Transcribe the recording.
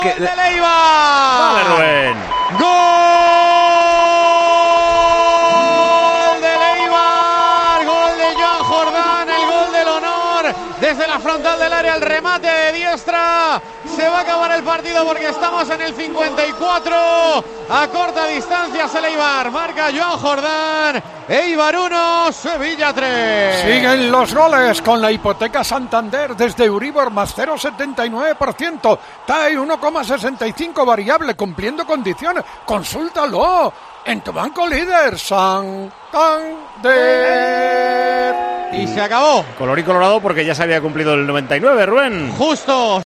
¡Gol de Leibar! ¡Vale, Rubén! ¡Gol de Leibar! ¡Gol de Joan Jordán! ¡El gol del honor! Desde la frontal del área, el remate de diestra. Se va a acabar el partido porque estamos en el 54. A corta distancia se Eibar. Marca Joan Jordán. Eibar 1, Sevilla 3. Siguen los goles con la hipoteca Santander desde Euribor más 0,79%. TAE 1,65 variable cumpliendo condiciones. Consúltalo en tu banco líder Santander. Y se acabó. Color y colorado porque ya se había cumplido el 99, Rubén. Justo.